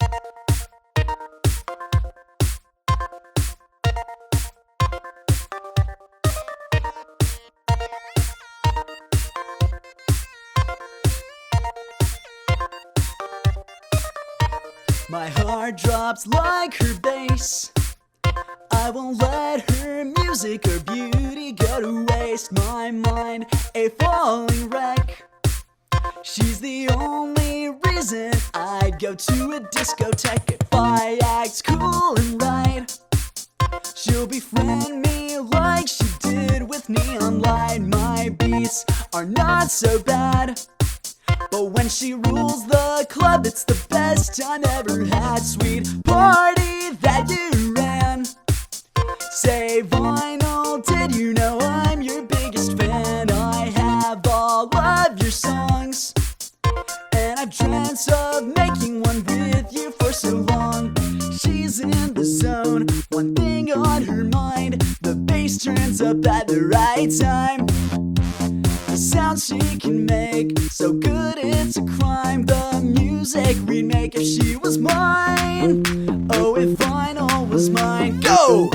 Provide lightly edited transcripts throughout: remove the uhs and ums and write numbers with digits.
My heart drops like her bass. I won't let her music or beauty go to waste. My mind, a falling wreck. She's the only reason I'd go to a discotheque. If I act cool and right, she'll befriend me like she did with Neon Light. My beats are not so bad, but when she rules the club, it's the best time ever had. Sweet party that you ran. Say vinyl, did you know I'm your biggest fan? I have all of your songs, and I've dreamt of making one with you for so long. She's in the zone, one thing on her mind. The bass turns up at the right time. The sound she can make, so good it's a crime. The music we'd make if she was mine. Oh, if vinyl was mine. Go!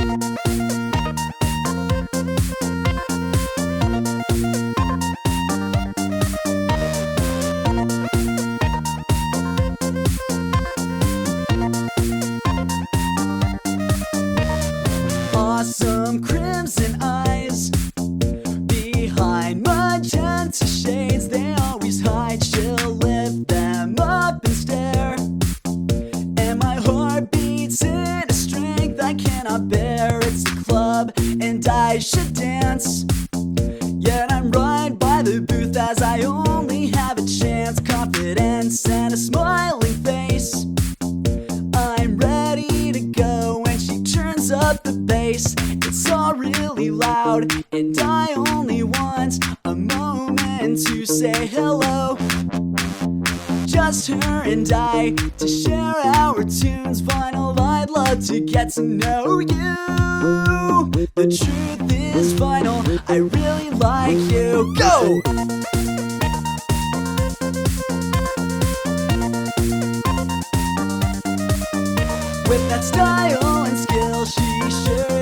Awesome crimson eyes behind magenta shades, they always hide. She'll lift them up and stare, and my heart beats in a strength I cannot bear. It's the club and I should dance, yet I'm right by the booth as I only have a chance. Confidence and a smiling face, I'm ready to go when she turns up the bass. It's all really loud, and I only want a moment to say hello. Just her and I, to share our tunes. Vinyl, I'd love to get to know you. The truth is vinyl, I really like you. Go! With that style and skill she shares,